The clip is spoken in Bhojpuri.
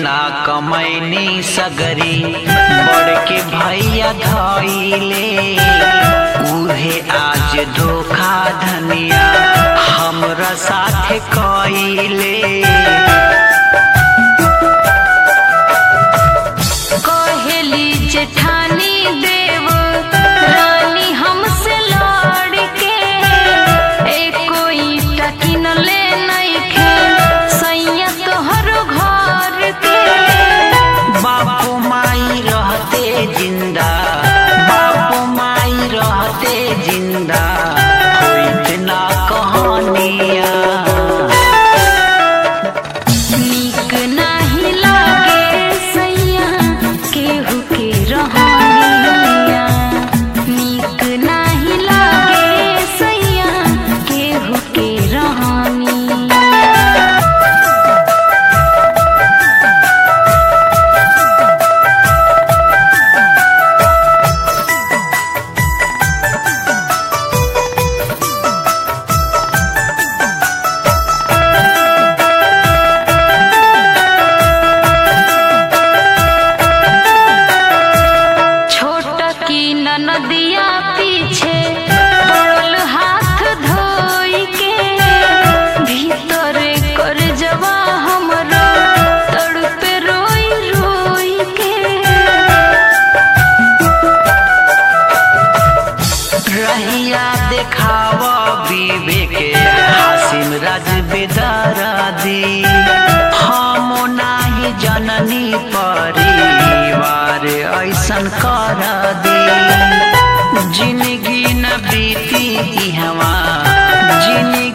ना कमैनी सगरी बड़ के भैया धइले उहे आज धोखा धनिया हमरा साथे कइले। कहेली जेठानी देव रानी हमसे लड़ के एको ईटा किनले नइखे सैया तोहर घर के। बापू माई रहते जिंदा बापू माई रहते जिंदा होइत ना कहानिया। नीक नाही लागे सैया केहू के रहनिया नीक नाही लागे सैया केहू के रहनिया। नदिया पीछे पड़ल हाथ धोई के भीतर कर जवा हमरो तड़पे रोई रोई के। रहिया देखावा विवेक हासिम राज बेदरादी हम नाही जननी परिवार ऐसन कर दी। जिंदगी न बीती इहवा जिंदगी